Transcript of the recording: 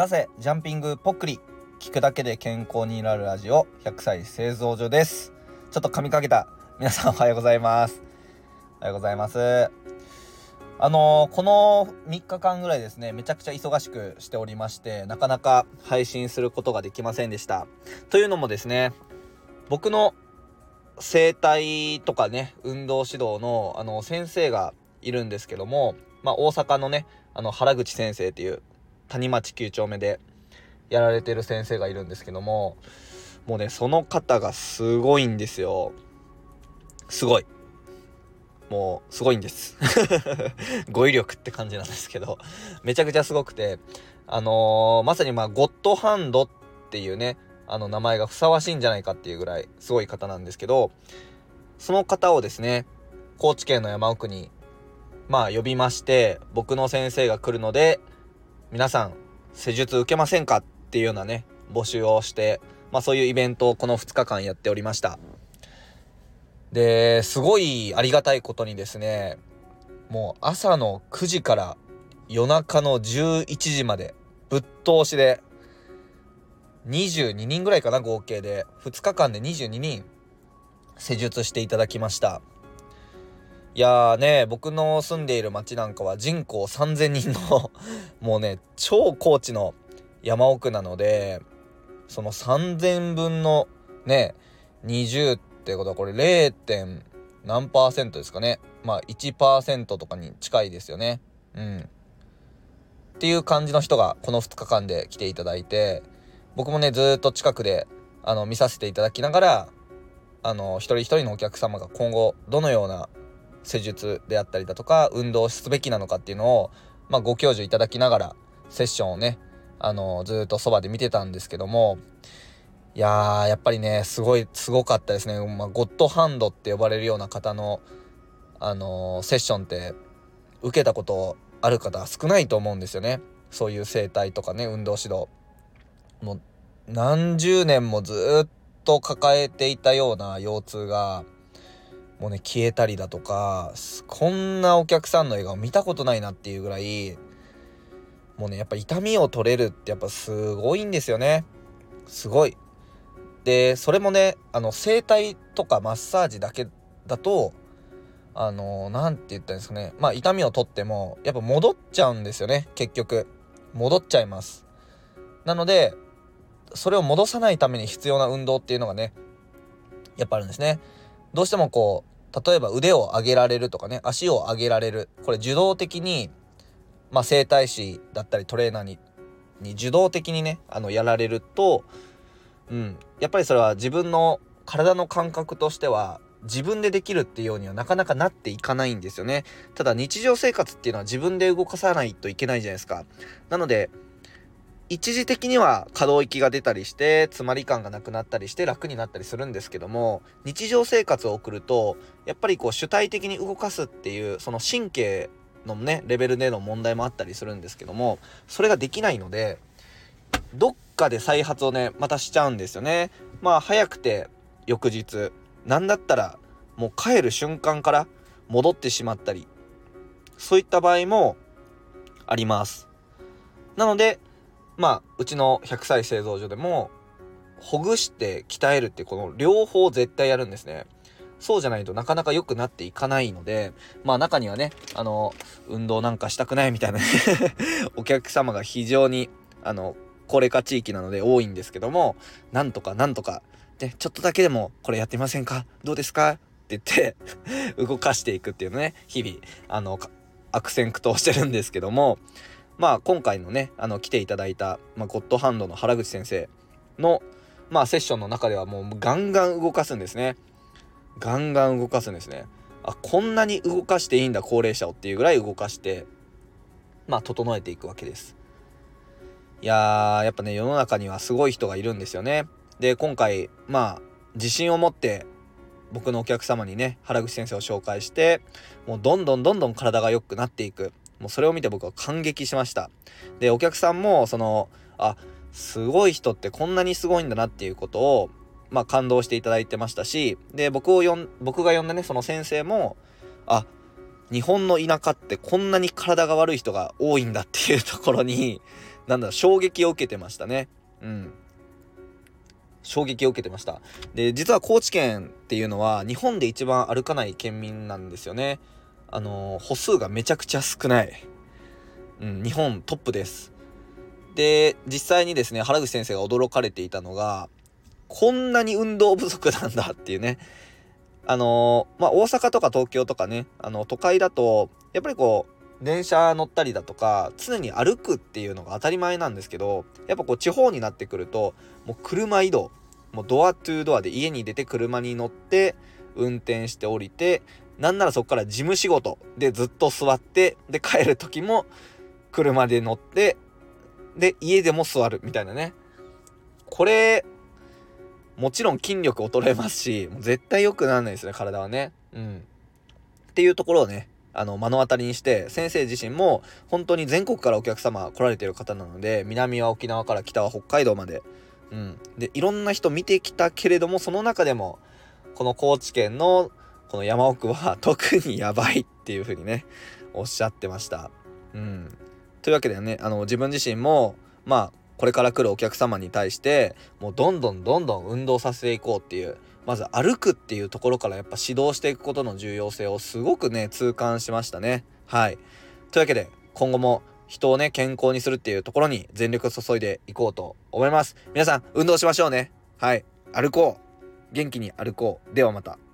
指せジャンピングポックリ、聞くだけで健康になるラジオ100歳製造所です。ちょっと噛みかけた皆さん、おはようございます。おはようございます。この3日間ぐらいですね、めちゃくちゃ忙しくしておりまして、なかなか配信することができませんでした。というのもですね、僕の整体とかね、運動指導の先生がいるんですけども、大阪のね、原口先生っていう谷町9丁目でやられてる先生がいるんですけども、もうね、その方がすごいんですよ。もうすごいんです語彙力って感じなんですけど、めちゃくちゃすごくて、まさにゴッドハンドっていうね、名前がふさわしいんじゃないかっていうぐらいすごい方なんですけど、その方をですね、高知県の山奥に呼びまして、僕の先生が来るので皆さん施術受けませんかっていうようなね、募集をして、そういうイベントをこの2日間やっておりました。で、すごいありがたいことにですね、もう朝の9時から夜中の11時までぶっ通しで22人ぐらいかな、合計で2日間で22人施術していただきました。いやーね、僕の住んでいる町なんかは人口3000人のもうね、超高地の山奥なので、その3000分のね、20ってことはこれ 0. 何%ですかね。1% とかに近いですよね。っていう感じの人がこの2日間で来ていただいて、僕もね、ずっと近くで見させていただきながら、一人一人のお客様が今後どのような施術であったりだとか運動すべきなのかっていうのを、ご教授いただきながらセッションをね、ずっとそばで見てたんですけども、いやー、やっぱりね、すごかったですね。ゴッドハンドって呼ばれるような方のセッションって受けたことある方は少ないと思うんですよね。そういう整体とかね、運動指導もう何十年もずっと抱えていたような腰痛がもうね、消えたりだとか、こんなお客さんの笑顔見たことないなっていうぐらい、もうね、やっぱ痛みを取れるってやっぱすごいんですよね。すごい。で、それもね、整体とかマッサージだけだとなんて言ったんですかね、痛みを取ってもやっぱ戻っちゃうんですよね。結局戻っちゃいます。なので、それを戻さないために必要な運動っていうのがね、やっぱあるんですね。どうしても例えば腕を上げられるとかね、足を上げられる、これ受動的に整体師だったりトレーナーに受動的にね、やられると、やっぱりそれは自分の体の感覚としては自分でできるっていうようにはなかなかなっていかないんですよね。ただ日常生活っていうのは自分で動かさないといけないじゃないですか。なので一時的には可動域が出たりして詰まり感がなくなったりして楽になったりするんですけども、日常生活を送るとやっぱり主体的に動かすっていうその神経のねレベルでの問題もあったりするんですけども、それができないのでどっかで再発をねまたしちゃうんですよね。早くて翌日、なんだったらもう帰る瞬間から戻ってしまったり、そういった場合もあります。なのでうちの100歳製造所でもほぐして鍛えるってこの両方絶対やるんですね。そうじゃないとなかなか良くなっていかないので、中にはね、運動なんかしたくないみたいなお客様が非常に高齢化地域なので多いんですけども、なんとかでちょっとだけでもこれやってみませんか、どうですかって言って動かしていくっていうのね、日々悪戦苦闘してるんですけども、今回のね来ていただいた、ゴッドハンドの原口先生のセッションの中ではもうガンガン動かすんですね。こんなに動かしていいんだ高齢者をっていうぐらい動かして整えていくわけです。いやー、やっぱね、世の中にはすごい人がいるんですよね。で、今回自信を持って僕のお客様にね原口先生を紹介して、もうどんどん体が良くなっていく、もうそれを見て僕は感激しました。で、お客さんもすごい人ってこんなにすごいんだなっていうことを感動していただいてましたし、で、僕が呼んだねその先生も日本の田舎ってこんなに体が悪い人が多いんだっていうところに衝撃を受けてましたね。衝撃を受けてました。で、実は高知県っていうのは日本で一番歩かない県民なんですよね。歩数がめちゃくちゃ少ない。日本トップです。で、実際にですね、原口先生が驚かれていたのが、こんなに運動不足なんだっていうね。大阪とか東京とかね、都会だとやっぱり電車乗ったりだとか常に歩くっていうのが当たり前なんですけど、やっぱ地方になってくるともう車移動、もうドアトゥードアで家に出て車に乗って運転して降りて、なんならそこから事務仕事でずっと座って、で帰る時も車で乗って、で家でも座るみたいなね。これもちろん筋力衰えますし、もう絶対良くならないですね、体はね。っていうところをね、目の当たりにして、先生自身も本当に全国からお客様来られてる方なので、南は沖縄から北は北海道まで、でいろんな人見てきたけれども、その中でもこの高知県のこの山奥は特にやばいっていう風にねおっしゃってました。というわけでね、自分自身もこれから来るお客様に対してもうどんどん運動させていこうっていう、まず歩くっていうところからやっぱ指導していくことの重要性をすごくね痛感しましたね。はい。というわけで今後も人をね健康にするっていうところに全力を注いでいこうと思います。皆さん運動しましょうね。はい。歩こう。元気に歩こう。ではまた。